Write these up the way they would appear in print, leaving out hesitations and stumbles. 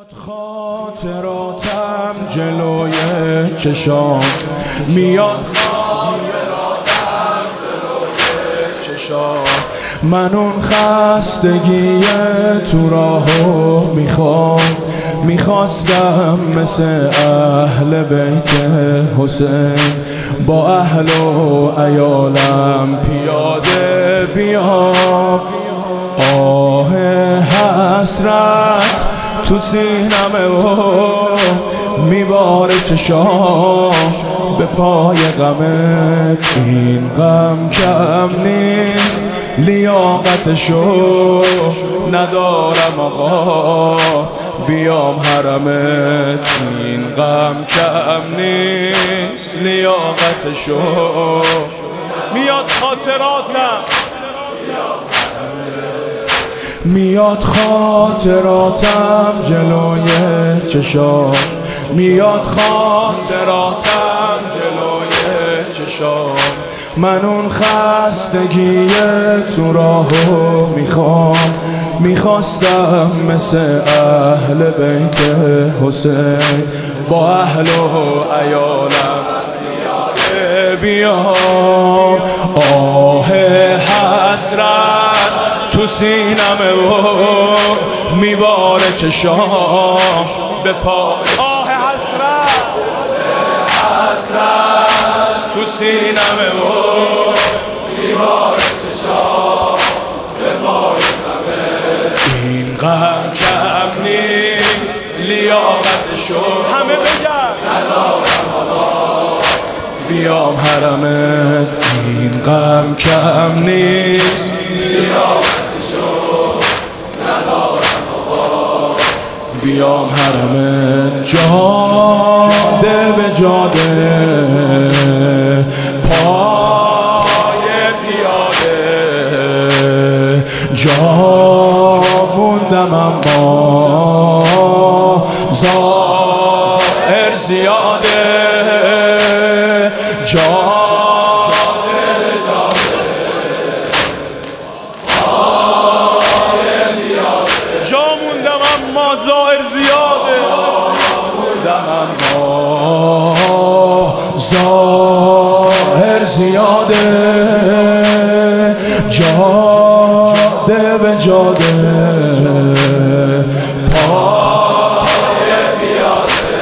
میاد خاطراتم جلوی چشام، میاد خاطراتم جلوی چشام. من اون خستگی تو راهو میخواستم مثل اهل بیت حسین با اهل و عیالم پیاده بیام. آه حسرت تو سینمه و میباره چشام به پای غمت. این غم کم نیست لیاقتشو ندارم آقا بیام حرمت. این غم کم نیست لیاقتشو. میاد خاطراتم، میاد خاطراتم جلوی چشام، میاد خاطراتم جلوی چشام. من اون خستگی تو راهو میخواستم مثل اهل بیت حسین با اهل و عیالم بیام. آه حسرت تو سینمه و میباره چشام به پا. آه حسرت تو سینمه و میباره چشام به پای غمت. این غم کم نیست لیاقتشو همه بگن ندارم آقا بیام حرمت. این غم کم نیست لیاقتشو ندارم آقا بیام حرمت. جاده به جاده پای پیاده جا موندم اما ظاهر زیاده. جا موندم اما ظاهر زیاده، ظاهر زیاده. جاده به جاده پای پیاده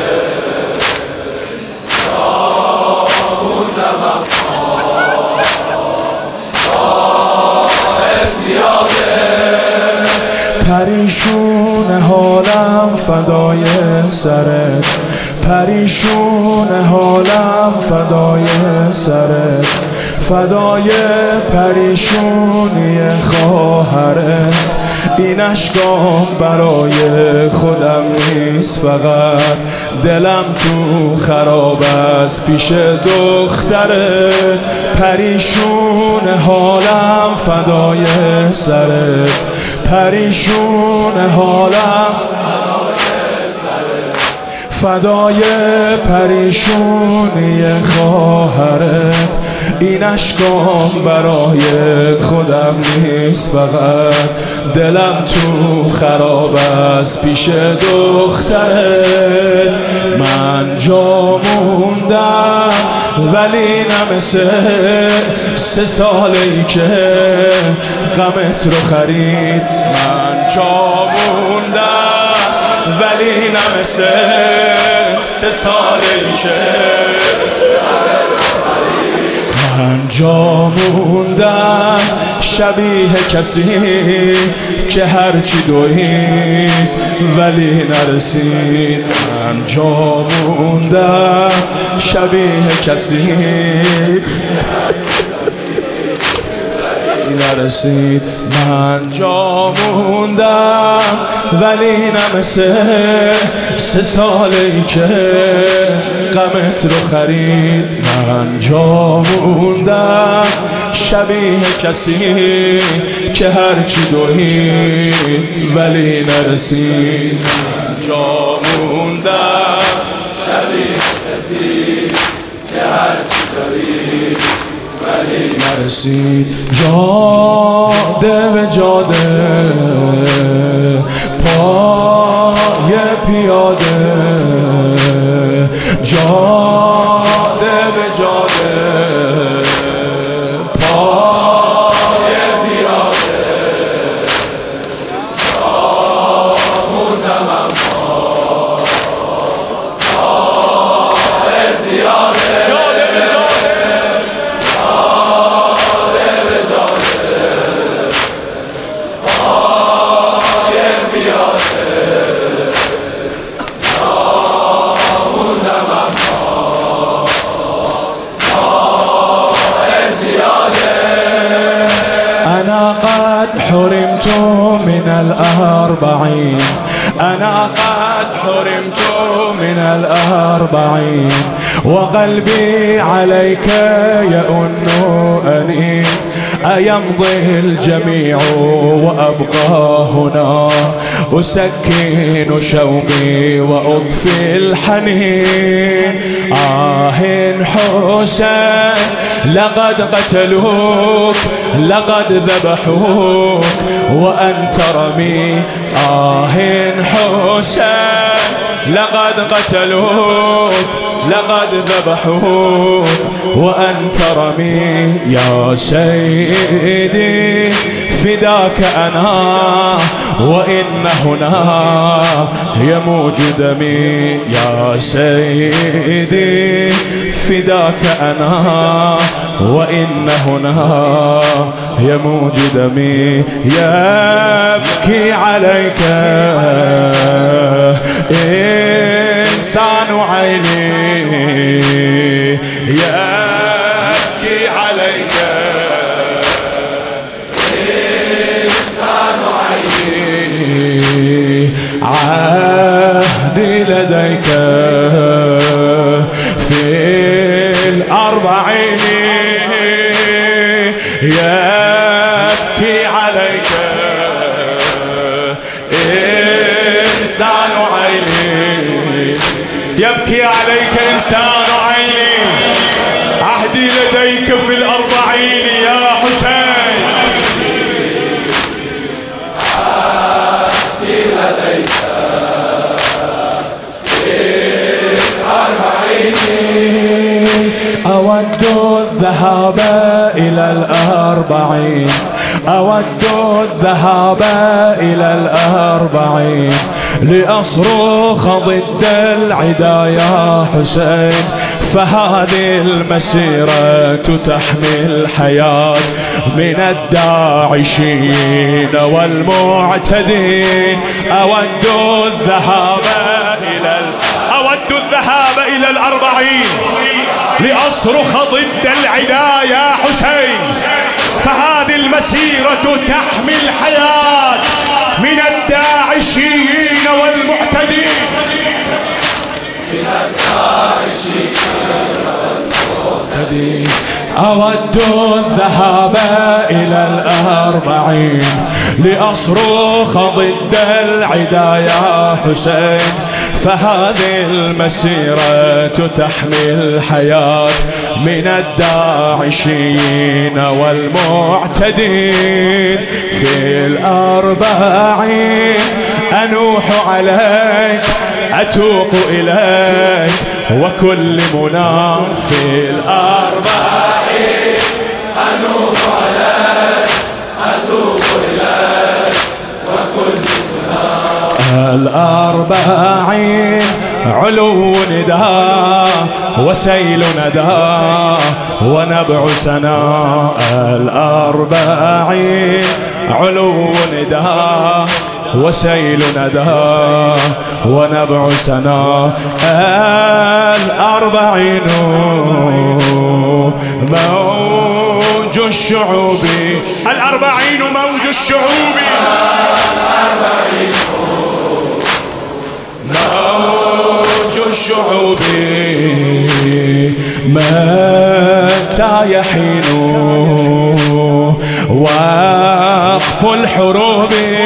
جا موندم اما ظاهر زیاده. پریشون حالم فدای سرت، پریشون حالم فدای سرت، فدای پریشونی خواهرت. این اشکام برای خودم نیست فقط، دلم تو خراب است پیش دخترت. پریشون حالم فدای سرت، پریشون حالم فدای پریشونی خواهرت. این اشکام برای خودم نیست فقط، دلم تو خراب است پیش دخترت. من جا موندم ولی نه مثل 3 ساله‌ای که غمت رو خرید. من جا موندم ولی نه مثل 3 ساله‌ای که من جا موندم شبیه کسی که هرچی دوید ولی نرسید. من جا موندم شبیه کسی نرسید. من جا موندم ولی نه مثل 3 ساله‌ای که غمت رو خرید. من جا موندم شبیه کسی که هرچی دوید ولی نرسید. من جا موندم شبیه کسی که هرچی دوید ولی نرسید. جاده به جاده پای پیاده جاده به جاده پای پیاده جامون تمام زیاده جاده به جاده جاده به جاده پای پیاده جامون تمام زیاده أنا قد حرمت من الأربعين أنا قد حرمت من الأربعين وقلبي عليك يئن أنين أيمضي الجميع وأبقى هنا أسكن شوقي وأطفي الحنين حسين لقد قتلوك لقد ذبحوك وأنت رمي حسين لقد قتلوك لقد ذبحوك وأنت رمي يا سيدي فداك أنا وإن هنا يموج دمي يا سيدي فداك أنا وإن هنا يموج دمي يبكي عليك إنسان عيني يبكي عليك إنسان عيني عهدي لديك في الأربعين يبكي عليك إنسان عيني يبكي عليك إنسان عيني عهدي لديك في الأربعين يا حسين عهدي لديك في الأربعين أود الذهاب إلى الأربعين أود الذهاب إلى الأربعين لأصرخ ضد العدا يا حسين فهذه المسيرة تحمي الحياة من الداعشين والمعتدين أود الذهاب إلى الأربعين لأصرخ ضد العدا يا حسين فهذه المسيرة تحمي الحياة من الداعشين والمعتدين أود الذهاب إلى الأربعين لأصرخ ضد العدا يا حسين فهذه المسيرة تحمي الحياة من الداعشين والمعتدين في الأربعين أنوح عليك أتوق إليك وكل منى في الأربعين أنوح عليك أتوق إليك وكل منى الأربعين علو نداء وسيل نداء ونبع سناء الأربعين علو نداء وسيل نداء ونبع سناء الأربعين موج الشعوب الأربعين موج الشعوب موج الشعوب متى يحين وقف الحروب